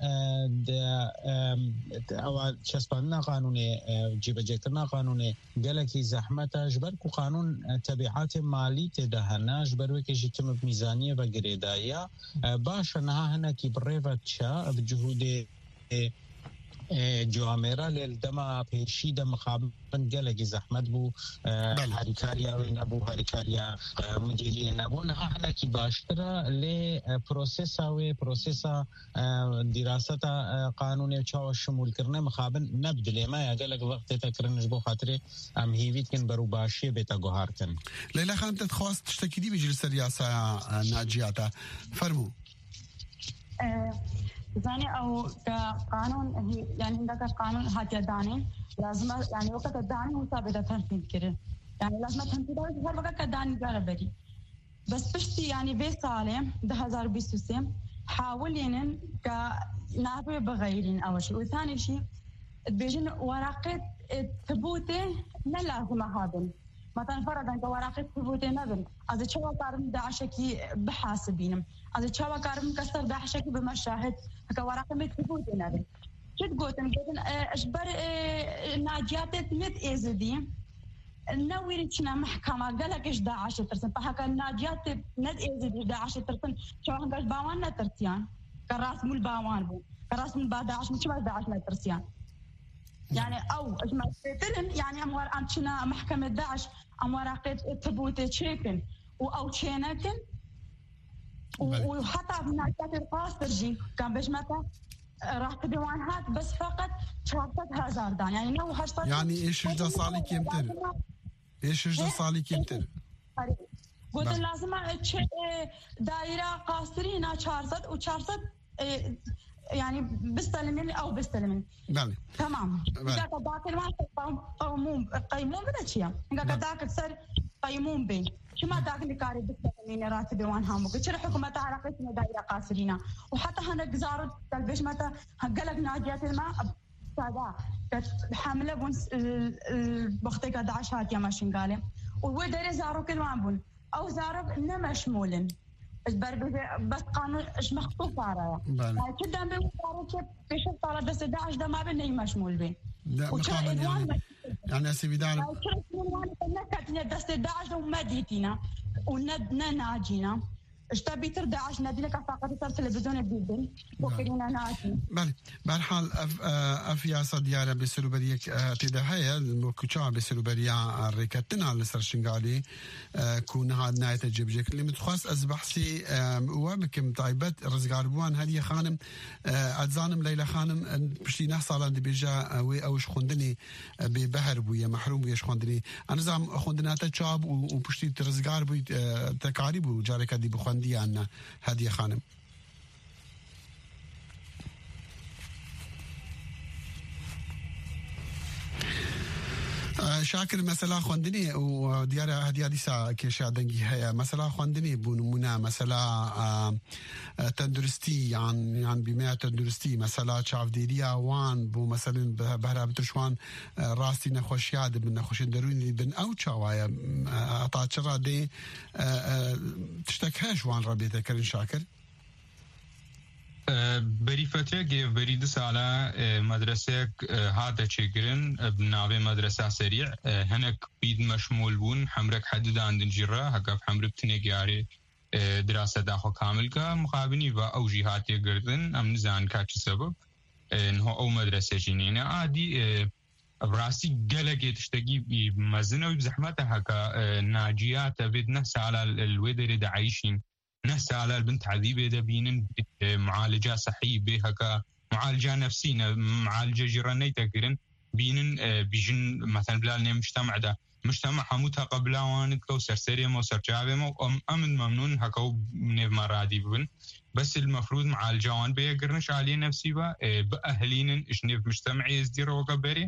او شسباننا قانوني جيب جيكرنا قانوني قالك زحمة جبركو قانون تبعات مالي تدهنا جبروك جيتم بميزانية بقريدايا باش انها هنا كي بريفة شا بجهود جواميرا للدما بيشي دم خابن قلق زحمت بو هاريكاريا ونبو هاريكاريا مديرين نبو نحن كي باشترا لبروسيسا دراسة قانوني وشاو شمول كرنا مخابن نبدل ما يقلق وقت تكرن جبو خاطري ام هيفيت كن برو باشي بيتا جوهارتن ليلى خانم تتخواست تشتكي دي بجلس الرئاسة ناجياتا فرمو زاني أو كقانون يعني عندك قانون هاتي داني لازم يعني وقت الداني مثابرة تنفيذ كده يعني لازم تنفيذه هر وقت كداني جربتي بس بشتي يعني في سالة 2026 حاولين كنابي بغيرين أول شيء وثاني شيء بيجن ورقة ثبوته ما لازم هذا مثلا فرضا كورقة ثبوته نبل از چوا کارم داعشکی بحاسبینم از چوا کارم کسر داعشکی بمشاهد كورقة ثبوته نبل شد قوتن اجبر ناجيات مت ازدي نويرتنا محكمة قالك ايش داعش ترسن فهكا ناجيات نت ازدي داعش ترسن شو هنقاش باوان نترسيان كراس مول باوان بو كراس من بعد داعش مش داعش نترسيان يعني او اجمع تلن يعني امور امشنا محكمه داعش امور عقد تبوت تشيكن او تشينكن وحتى بنعتبر القاصرجي كان بجمته راح تدوانهات بس فقط شرطت هزار دان يعني نو هشتات يعني ايش جدا صالي كيمتر ايش جدا صالي كيمتر قلت لازم دائره قاصرين شارصت وشارصت يعني بستلمين او بستلمين بله تمام اذا كذاك ما قيمون بالاشياء اذا كذاك صار قيمون بين شو ما ذاك اللي قاعد بستلمين راتب وانها مو شنو حكومه عرقت دائره قاصرين وحتى هنا جزارة تلبش متى هقلق ناجيات الماء سادا حامله بون بختك 11 هات يا ماشين قاله وودر زارو كل وانبون او زارب انه مشمولن بس قانون ايش مخطوط على يعني كده بمقارنه بشوف طالب بس 11 ده ما بني مشمول به لا يعني سيبيدان كنا دست 11 وما ديتينا وندنا ناجينا اشتبي ترد عش نادينا كفاقة صار تلفزيون بيدن وكلنا ناجي بله بالحال افيا صديارة بسلوبريا تدهيا المكوشا بسلوبريا ركتنا لسرشنغالي كون هاد نهاية الجبجك اللي متخص ازبحسي وبكم طيبت رزقاربوان هدية خانم اتزانم ليلى خانم بشتي نحصل عند بيجا وي اوش خوندني ببهر بويا محروم ويش خوندني انا زعم خوندنا تشاب وبشتي رزقار بوي تكاريب وجارك دي بخوند عنا هدية خانم شاكر مثلا خوندني وديار هدي ديسا كيشا دنگي هيا مثلا خوندني بونمونا مثلا تندرستي عن بما تندرستي مثلا چاوديريا وان بو مثلا بهرا بترشوان راستي نخوشياد من نخوشين دروني بن او چاوايا اطا چرا دي تشتكهاش وان ربيته كرين شاكر بری فتره که بری دو ساله مدرسه هاته چگرن بنابه مدرسه سریع هنک بید مشمول بون حمرك حدود عند الجرة هكذا حمر بتنجاري دراسة داخل كامل كمقابني و أو جهات يقردن أم نزان كاتش سبب إنه أو مدرسة جنينة عادي براسي جلقة تشتكي بمزنة وبزحمتها كناجيات بدنا على الودر دعيشين ناس على البنت عذيبة دبينن معالجة صحية بها كمعالجة نفسية معالجة جيرانية تقرن بينن بيجن مثلا بلالنا مجتمع ده مجتمع حموتها قبل وانك وسرسرية وسرجابة أمن ممنون هكو من مرادي بن بس المفروض معالجة وان بيقرنش عليه نفسي بأهلين إشنيف مجتمعي يزدير وقبري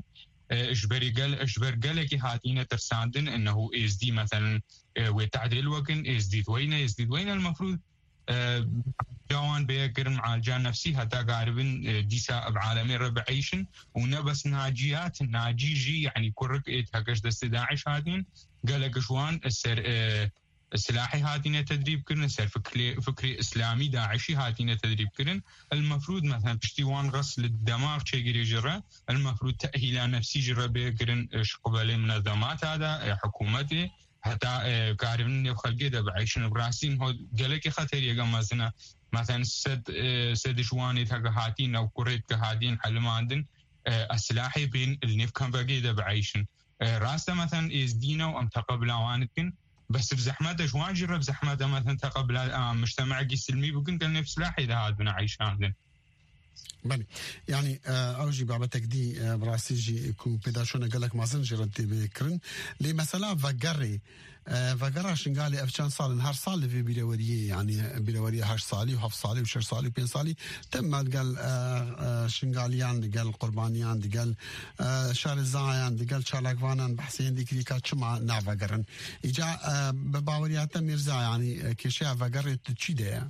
اشبر قالك هاتينا ترساندن انه اس دي مثلا وتعديل وكن اس دي وين المفروض جوان بيقر مع الجان نفسي حتى قاربن ديسا بعالمين ربعيشن ونبس ناجيات ناجيجي يعني كرك هكاش دست داعش هاتين قالك شوان السر سلاحي هاتينا تدريب كرن سر فكري اسلامي داعشي هاتينا تدريب كرن المفروض مثلا بشتيوان غسل الدماغ تشيجري جرا المفروض تأهيل نفسي جرا بيقرن قبل منظمات هذا حكومتي حتى قاربن يخلقي ده بعيشن براسين هو قالك خطر يا مازنا مثلا سد جواني تاع هاتين او كريت كهادين حلم عندن السلاحي بين النيف كان بقي ده بعيشن راسه مثلا از دينا وام تقبل وانكن بس بزحمته جوان جرب زحمته مثلا تقبل مجتمع سلمي بكون كان نفس سلاحي ده هاد بنعيش عندن بله يعني اوجي بابتك دي براسيجي كو بيداشونا قالك ما زنجرت بكرن لي مثلا فقرا شنقالي افشان صال نهار صال في بيلوريه يعني بيلوريه 8 صالي و7 صالي و6 صالي و5 صالي تم قال شنقاليان قال قربانيان قال شارزايان قال شالاكوانان بحسين دي كريكا شما نافقرن اجا بباوريات ميرزا يعني كيشا فقرت تشي ده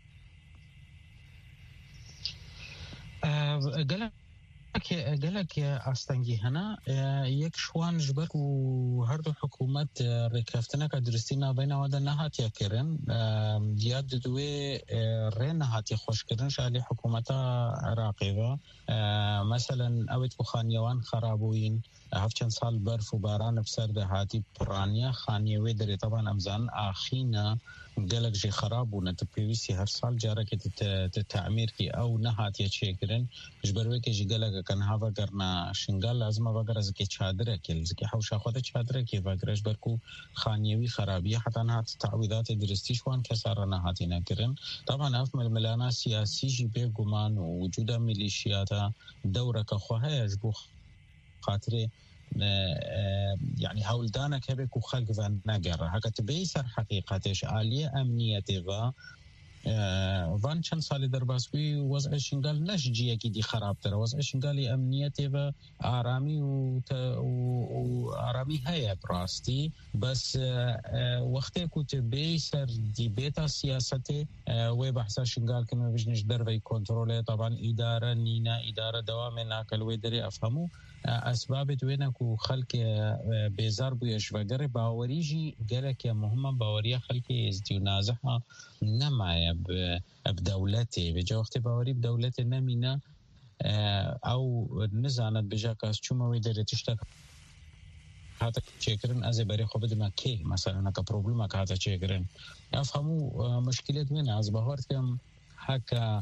قالك يا أستنجي هنا يك شوان جبر وهردو حكومة ركفتنا كدرستينا بين ودنا هاتيا كرن دياد دوي رينا هاتي خوش كرن شالي حكومة عراقية مثلا أويت بخانيوان خرابوين هفچن سال برف و باران بسر ده هاتی پرانیا خانیوی داری طبعا امزان آخینا گلک جی خراب و نتپیویسی هر سال جاره که تعمیر کی او نهاتی چیکرن جبروی که جی گلک کن هوا گرنا شنگال لازم وگر از که چادره که لزکی حوشا خود چادره که وگرش برکو خانیوی خرابیه حتی نهات تعویضات درستیش وان کسار نهاتی نکرن طبعا اف ملانا سیاسی جی به گمان و وجود میلیشیاتا دوره که خواه یجبو خاطره يعني هولدانك هبك وخلق فان نقر هكا تبيسر حقيقتش آلية أمنية فان چند سالی در باسوی وضع شنگال نشجی یکی دی خراب تر وضع شنگالی امنیتی و آرامی و آرامی هیا براستی بس وقتی کت بیسر دی بیتا سیاستی و بحثا شنگال کنه بجنش در وی کنتروله طبعا اداره نینا اداره دوام ناکل و دری افهمو اسباب دوینا کو خلق بیزار بویش وگر باوریجی گرک مهمه باوری خلق ازدیو نازحه نمایه بدولته بجا وقتی باوری بدولته نمینه او نزاند بجا کاس چوما ویدره تشتک هاتا چیکرن از بری خوب دما که مثلا نکا پروبلما که هاتا چیکرن افهمو مشکلت وین از بهارت کم هکا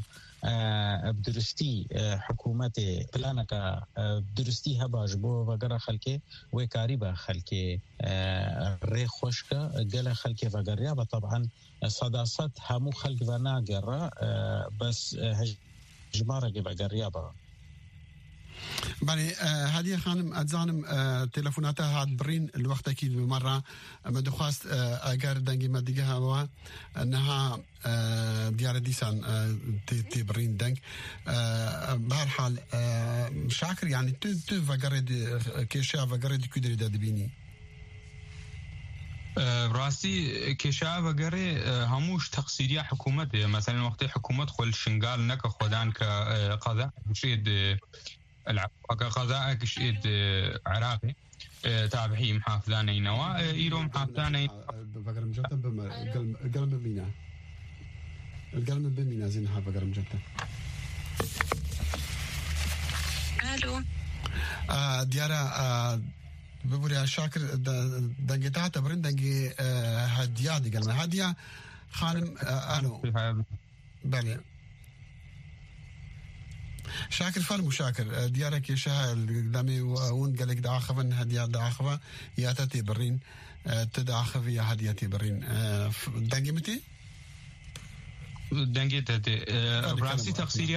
بدرستی حکومت پلانکا درستی هباش بو وگر خلکه و کاری با خلکه ری خوشکا گل خلکه وگریا و طبعا صداست همو خلق و ناگره بس هجماره که وگریا با بله هدیه خانم اتزانم تلفوناتها هاد برين الوقت اكيد بمره مدخواست اگر دنگي مديگه هوا انها ديار ديسان تي برين دنگ بهر حال شاكر يعني تو فقرد كيشا فقرد كدري دبيني راسي كيشا وغيره هموش تقصيريه حكومت مثلا وقت حكومت خل شنغال نك خدان كقضاء بشيد قضاء كشيد عراقي تابعي محافظاني نوا ايرو محافظاني بقرم جتا قلم بمينا القلم بمينا زينها بقرم جتا الو ديارا ببوري شاكر دنگي تاعتا برين دنگي هديا دي قلم هديا خانم الو بله شاكر فرمو شاكر ديارك يا شها قدامي ون قالك دعاخفن هديا دعاخفه يا تاتي برين تدعاخف يا هديتي برين دنگي متي دنگي تاتي راسي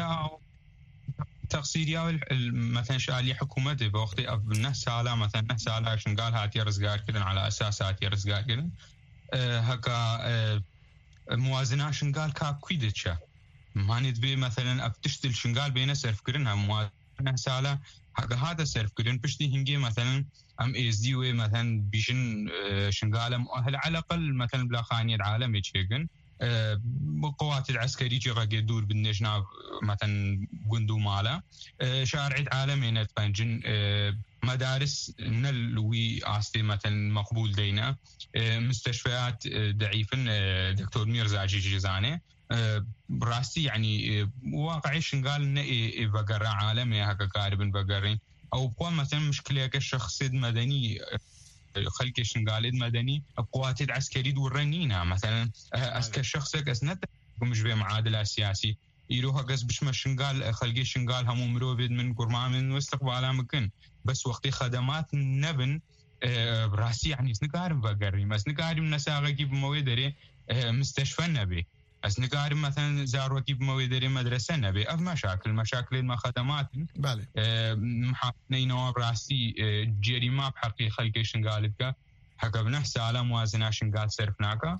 تقصيريا مثلا شالي حكومته بوقت الناس سالا مثلا الناس سالا شنقال هاتي رزقار كذا على اساس هاتي رزقار كذا هكا موازنه شنقال كاكويدتشا مانيت بي مثلا افتشتل شنقال بين سيرف كرنها موازنه سالا حق هذا سيرف كرن بشتي هنجي مثلا ام اس دي وي مثلا بيشن شنقال مؤهل على الاقل مثلا بلا خانيه العالم يتشيغن قوات العسكري جي غاقي دور بالنجنا مثلا قندو مالا شارع عالمي نتبنجن مدارس نلوي عاستي مثلا مقبول دينا مستشفيات ضعيفن دكتور ميرزا جيزاني براستي يعني واقعي شنقال نئي بقرة عالمي هكا قاربن بقرين او بقوة مثلا مشكلة كالشخص مدني خلق شنقاليد مدني قوات العسكري دورنينا مثلا اسكر شخصك اسنت مش بمعادله سياسي يروح قص بشما شنقال خلقي شنقال هم مروبد من قرما من واستقبالا ممكن بس وقتي خدمات نبن براسي يعني سنقارم بقري بس نقارم نساغي بمويدري مستشفى نبي بس نقارم مثلا زاروكي بمويدري مدرسه نبي اف مشاكل ما خدمات بالي محاطنينو براسي جريمه بحقي خلقي شنقالدك حق بنحس على موازنه شنقال صرفناك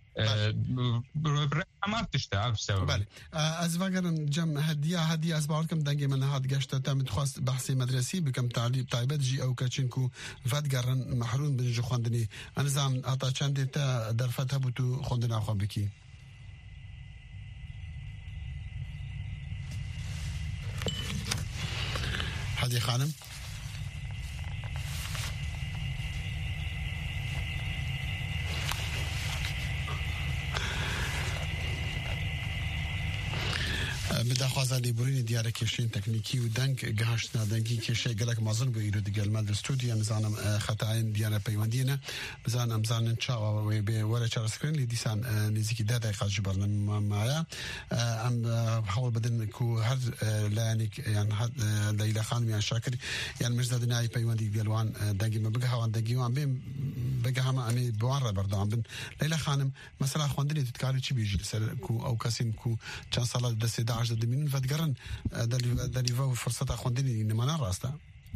ما بتشتغل بسبب بالي از وگرن جم هدیه از باورکم دنگی من هاد گشت تا متخواست بحثی مدرسی بکم تعلیب تایبت جی او کچنکو فدگرن محروم بنج خوندنی انظام اتا چند تا در فتح بوتو خوندنا خو بکی هدیه خانم داخوازا لیبورین دیاره کشین تکنیکی و دنگ گهشتنا دنگی کشه گلک مازن بو ایرو دیگل مال استودیو مزانم خطاین دیاره پیوندینه مزانم زانن چاوا و به ولا چار سکرین لیدیسان نزیکی 10 دقیقه جبرنا معايا ام حاول بدن كو هر لانك يعني ليلى خانم يعني شاكر يعني مش زادناي پیوندی دیلوان دنگی مبگه هوان دنگی وان بیم بگه هم امی بوار بردان بن ليلى خانم مثلا خوندنی تتکاری چی بیجی سر کو او کسیم کو چند سال دست 11 دمین فتقرن دلی و فرصت خوندنی نمانا راستا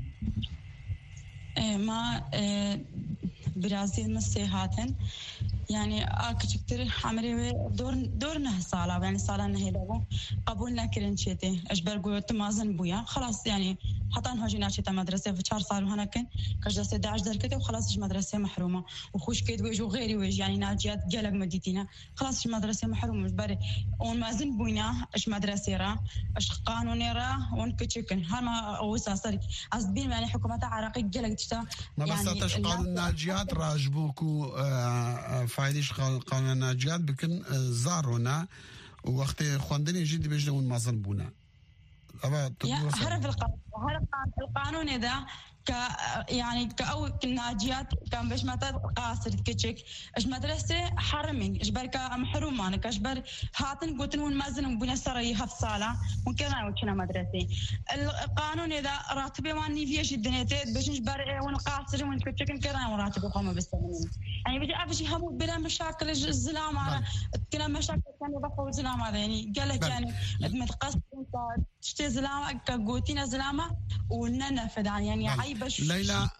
ما برازيل مسيحاتن يعني كتير عمري دورنا صالة يعني صالة نهيدابو قبولنا كرنشيتي أجبر قوت مازن بويا خلاص يعني حتى هاجينا شيء مدرسة في 4 سال وهنا كن كجلسة 11 دركته وخلاص مدرسة محرومة وخوش كيد ويج وغيري ويج يعني ناجيات جلق مديتنا خلاص مدرسة محرومة جبر ومازن بوينا إيش مدرسة را إيش قانوني را ونكتشكن هما وساسرك أصبين يعني حكومة عراقية جلق تشتا ما بس تاش قانون ناجيات راجبوكو فايدش قانون ناجيات بكن زارونا ووقت خوندني جدي بيجدون مازن بونا هرب القانون إذا يعني كأو كناجيات كان باش متى قاصر كتشك اش مدرسة حرمين اش بركة محرومان كاشبر هاتن قوتن ونمازن بنا سري هف صالة ممكن وكنا مدرسة القانون إذا راتبه واني فيش الدنيتات باش نجبر ونقاصر ونكتشك كنا وراتبه قوم بالسنين يعني بيجي أفشي هم بلا مشاكل الزلام على كنا مشاكل كان يبقوا الزلام هذا يعني قال لك يعني متقصد تشتي زلامة كقوتين زلامة وننفذ يعني عيب ليلى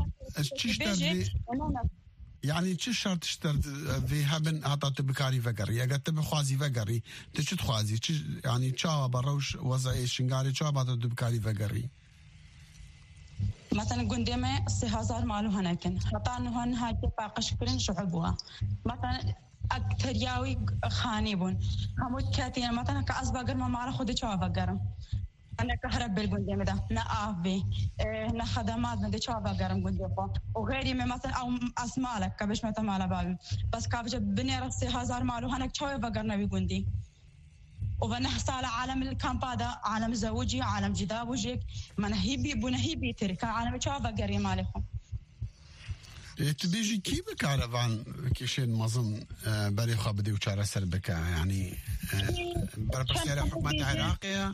يعني چه شرط اشترت في هبن عطات بكاري فقري يا قد بخوازي فقري تشت خوازي يعني تشا بروش وضع شنغاري تشا بعد بكاري فقري مثلا قندمه 3000 مالو هناكن حتى انه هن هاي باقش كلن شعبوها مثلا اكثر ياوي خانيبون هموت كاتين مثلا كاسباقر ما مال خدي تشا فقرم أنا كهرب بالجندي ده نأفي نخدمات من دشوا بقرم جندي فا وغيري من مثلا أو أسمالك كبش متى مالا بابي بس كابش بني رأسي 1000 مالو هناك شوي بقرنا بجندي وبنحصل عالم الكامب هذا عالم زوجي عالم جدا وجهك منهيبي بنهيبي ترك عالم شوا بقري مالكم تبيجي كيف كعرفان كيشين مظن بري خابدي وشارع سربكا يعني بربسيرة حكومة عراقية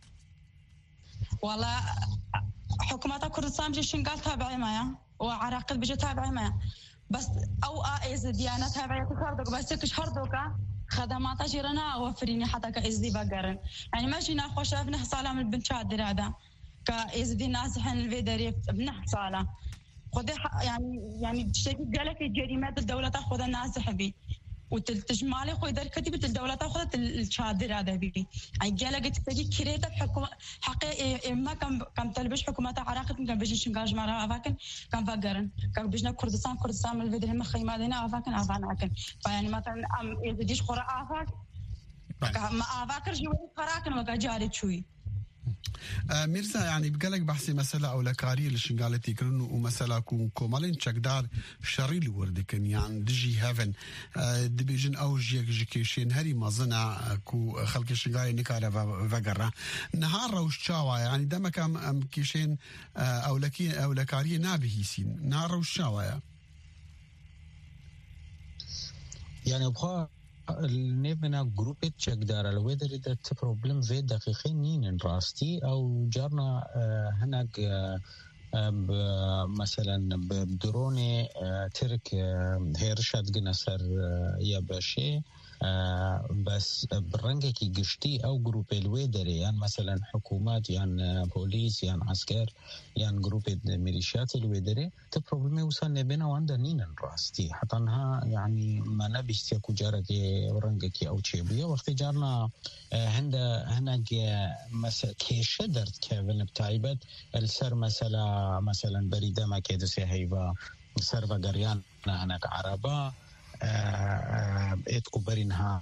والله حكومة كردستان بيجي شنقال تابعي معايا وعراق بيجي تابعي معايا بس أو إذا ديانة تابعية كردوك بس كش هردوكا خدمات جيرنا وفريني حتى كإزدي بقرن يعني ماشي ناخوش ابن صالة من بن شادر هذا كإزدي ناس حن الفيدري ابن صالة خذ يعني شيء قالك الجريمات الدولة تأخذ الناس حبي وتجمالي خو إذا كتبت الدولة تأخذ الشادر هذا بي يعني جالك تجي كريتة حكومة حقيقي ما كم تلبش حكومة عراق كم بيجي شنقاج مرة أفاكن كم فقرن كم بيجنا كردستان من الفيدري مخيمة دينا أفاكن أفاكن فيعني مثلا إذا ديش خورا أفاك ما أفاكر جوي خراكن وكجاري شوي ميرزا يعني بقالك بحثي مسألة أو لكاري اللي قالت يكرن ومسألة كومالين شكدار شري الوردكن يعني دجي هافن دبيجن أو جيكيشين هري مازنا كو خلق شنقاري نكارة فقرة نهار روش شاوا يعني دمك أم كيشين أو لكاري نابهيسين نهار روش شاوا يعني بخوا نبنا جروبة شكدار الويدر إذا تبروبلم في دقيقين نين راستي أو جارنا هناك مثلا بدروني ترك هيرشاد جنسر يابشي بس برنجة كي قشتي أو جروب الويدري يعني مثلا حكومات يعني بوليس يعني عسكر يعني جروب الميليشيات الويدري تبروبلمي وصلنا بينا وعندنا نين راستي حتى انها يعني ما نبيستي اكو جارك برنجة أو تشيبية وقت جارنا هناك مثلا كيشة درت كيفن بتايبت السر مثلا بريدة ما كيدو سيهيبا سر وقريان هناك عربة اتكو برينها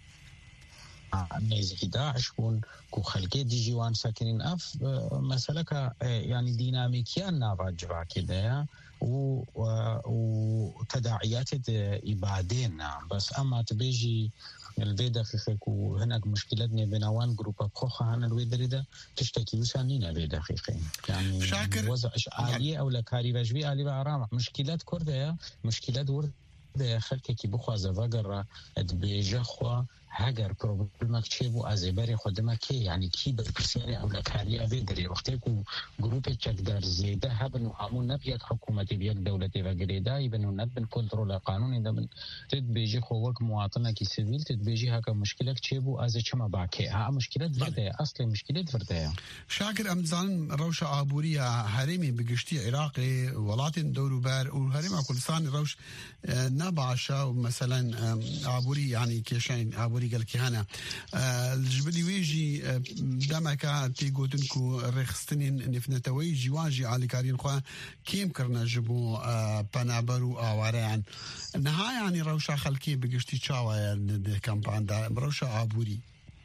نيزي داعش كو خلقي دي جيوان ساكنين اف مسألة يعني ديناميكيان نابا جبا كده وتداعيات إبادينا بس أما تبيجي البيدا في خيك وهناك مشكلتنا بينوان جروبا بخوخة عن الويدري ده تشتكي وسانينا بيدا خيخين يعني شاكر وضع آلية أو لكاري بجبي آلي بأرامة مشكلات كردة مشكلات ورده خلقه كي بخوازه وگر ادبیجه خوا هگر پروبلمک چه بو از بری خودما کی یعنی کی برکسیانی او لکاری اویدری وقتی کو گروپ چک در زیده هبن و همون نبید حکومتی بیاد دولتی و گریدا یبنو نبن کنترل قانونی دبن تدبیجه خوک مواطنه کی سیویل تدبیجه هک مشکلک چه بو از چما باکی ها مشکلات ورده اصل مشکلات ورده شاكر امزان روش عبورية هرمي بقشتي عراقي ولات دوروبار وهرمي كردستان روش نبعشا مثلا عبوري يعني كيشين عبوري قال كهانا الجبلي ويجي دمكا تيغوتنكو رخستنين نفنتوي جواجي على كارين خوا كيم كرنا جبو بنابرو اواران نهاية يعني روشا خلكي بقشتي تشاوا كامبان دا روشا عبوري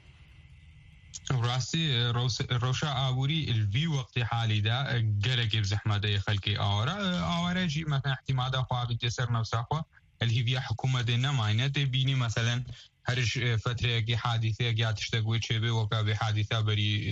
راسي روشا عبوري الفي وقت حالي دا قلق بزحمة دا خلقي آورا جي مثلا احتمادا خواه بجسر نفسا خواه اللي هي حكومة دينا ماينة بيني مثلا هرش فترة كي حادثة كي تشتغوي تشبه وكا بحادثة بري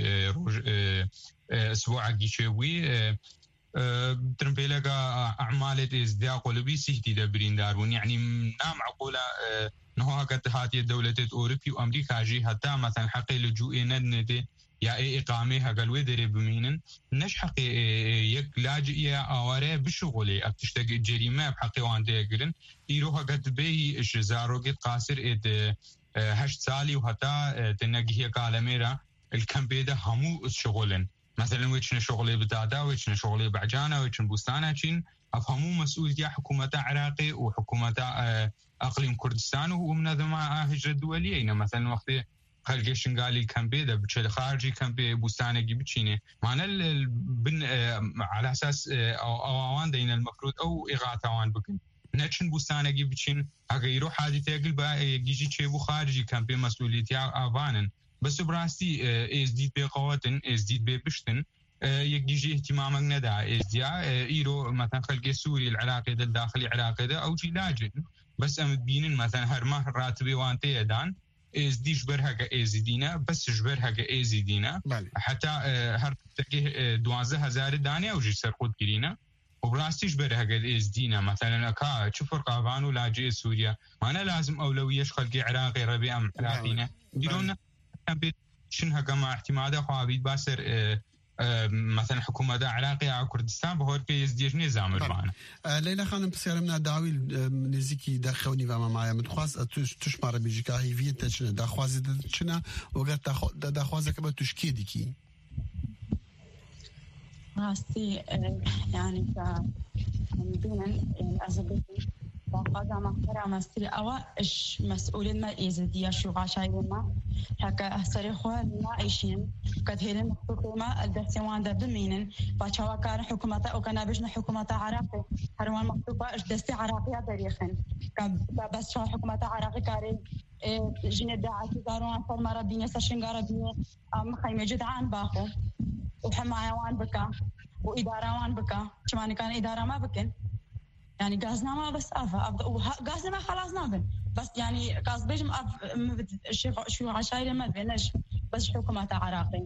اسبوع كي تشبوي ترمبيلك اعمال ازدياء قلبي سيتي دبرين دارون يعني نام عقوله نهو قد هاتي الدولة اوروبي وامريكا جي حتى مثلا حقي لجوء ندي يا اقامه هقلوي دري بمينن نش حقي يك لاجئيه اواره بشغلي ابتشتغ جريمه بحقي وانده يقرن يروح قد بي زاروقت قاصر اد 8 سالي وحتى تنقيه كالميرا الكامبيدا همو شغلن مثلا ويتشن شغلي بدادا ويتشن شغلي بعجانه ويتشن بوستانه تشين افهموا مسؤوليه حكومه عراقي وحكومه اقليم كردستان ومنظمه هجره دوليه مثلا وقت خلقشن قال الكامبيدا بتشل خارجي كامبي بوستانه جي بتشينه معنا بن على اساس اوان دين المفروض او اغاثوان بكن نتشن بوستانه جي بتشين اگه يروح حادثه قلبا يجي تشبو خارجي كامبي مسؤوليتي افانن بس براستي ازديد بقواتن ازديد ببشتن يجي اهتمامك ندا ازديا ايرو مثلا خلق سوري العراقي ده الداخلي عراقي ده او جي لاجن بس ام بينن مثلا هرمه راتبي وانتي دان ازدي جبرها ازدينا بس جبرها ازدينا حتى هر تقي 12000 دانه او جي سرقود كرينا وبراستي جبرها ازدينا مثلا كا تشوفر قافانو لاجئ سوريا ما انا لازم اولويه خلق عراقي ربي ام عراقينا بدون شنها كما احتمادا خوابيد باسر مثلا حكومة عراقية أو كردستان بهور كي يزديش نظام البانا ليلى خانم بسيارة من داوي نزيكي داخوني وما معايا متخواز تشمار بيجيكا هيفية تشنا داخوازي تشنا وقت داخوازي كبا تشكيدكي راسي يعني كمدينة أزبطي وقد مقرأ مستري أوا إيش مسؤولين ما إزديا شو عشايين ما هكا صريخوا ما عايشين قد هيلن حكومة الدستوان ده بمينن باشوا كان حكومة أو كان بيجنا حكومة عراقي هروان مكتوبة إيش دستي عراقية تاريخن بس شو حكومة عراقي كاري جن داعش داروان فرما ربيني سشنجا ربيني خيمة جدعان باخو وحماية وان بكا وإدارة وان بكا شمان كان إدارة ما بكن يعني غازنا ما بس غازنا ما خلاص نابن بس يعني غاز بيجم شو عشاير ما بينش بس حكومة عراقي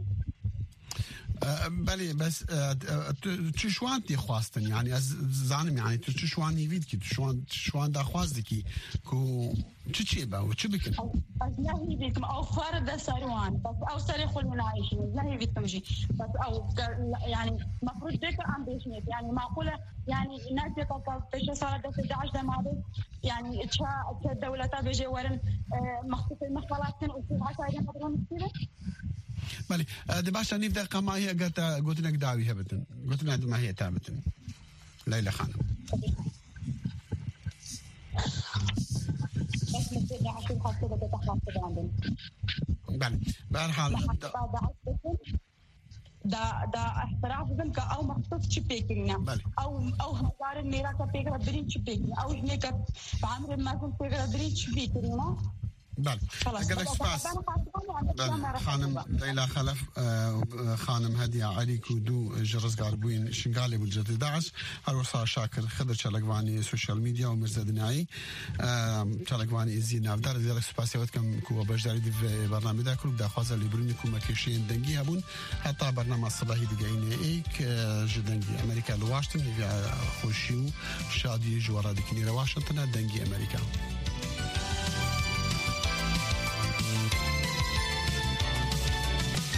بله بس تشوان تي خواستن يعني از زانم يعني تشوان يفيد كي تشوان دا خواستكي كو تشي با وتش بكن لا هي بيكم او فرد ساروان بس او سريخ العايشين لا هي بيكم شيء بس او يعني المفروض ذيك امبيشنت يعني معقوله يعني الناس في صارت 11 ماضي يعني الدوله بيجي ورن مخطوط المخالفات وفي عشان مدرون كده بله دباشا نبدأ كما هي قلت لك داوي هبتن قلت لك ما هي تابتن ليلى خانم بله بهرحال دا احتراف بنك او مخصوص تشبيكنا او هزار ميرا كبيكرا درين تشبيكنا او هناك بعمر ما كنت بيكرا درين تشبيكنا بله خلاص خانم ليلى خلف خانم هدية علي كودو جرزقار بوين شنقالي بالجد داعش هروسا شاكر خضر شلقواني سوشيال ميديا ومرزا دنياي شلقواني إزين نافدار زيارك سباسيوات كم كوا بجداري دي في برنامج دا كل داخوازا اللي بروني كوما كيشين دنجي هبون حتى برنامج الصباحي دقايني ايك جدنجي أمريكا لواشنطن خوشيو شادي جوارا دكني واشنطن دنجي أمريكا